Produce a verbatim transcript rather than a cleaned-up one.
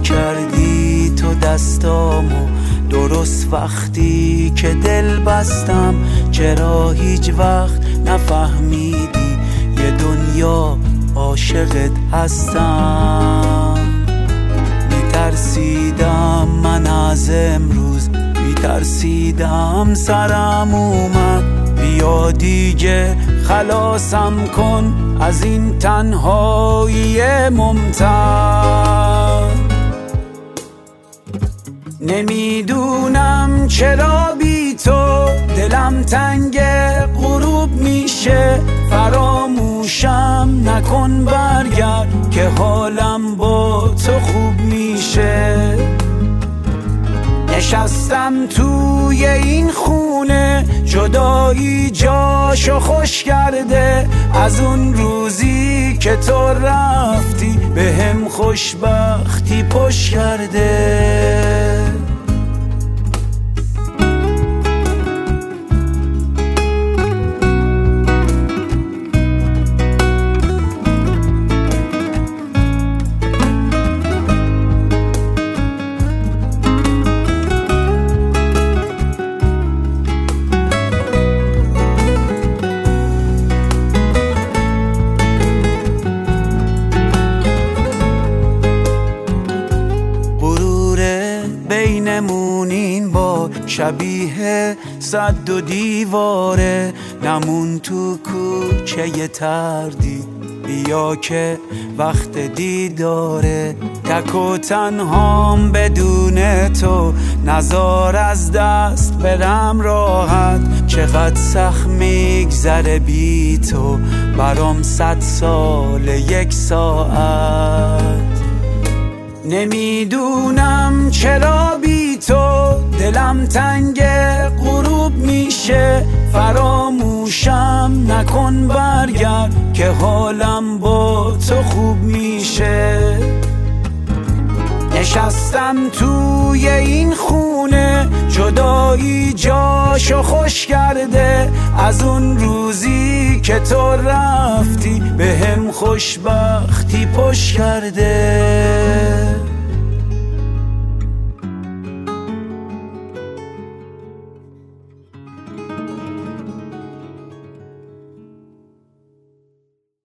کردی تو دستامو درست وقتی که دل بستم. چرا هیچ وقت نفهمیدی یه دنیا عاشقت هستم؟ میترسیدم من از امروز، میترسیدم سرم اومد. بیا دیگه خلاصم کن از این تنهایی ممتد. نمیدونم چرا بی تو دلم تنگ غروب میشه. فراموشم نکن برگرد که حالم با تو خوب میشه. نشستم توی این خونه، جدایی جاشو خوش کرده. از اون روزی که تو رفتی بهم خوشبختی پشت کرده. بینمون این بار شبیه صد و دیواره، نمون تو کوچه تردی. بیا که وقت دیداره، تک و تنهام بدون تو. نزار از دست برم راحت، چقدر سخت میگذره بی تو. برام صد سال یک ساعت. نمیدونم چرا بی تو دلم تنگ غروب میشه. فراموشم نکن برگرد که حالم با تو خوب میشه. نشستم توی این خونه، جدایی جاشو خوش کرده. از اون روزی که تو رفتی بهم خوشبختی پشت کرده.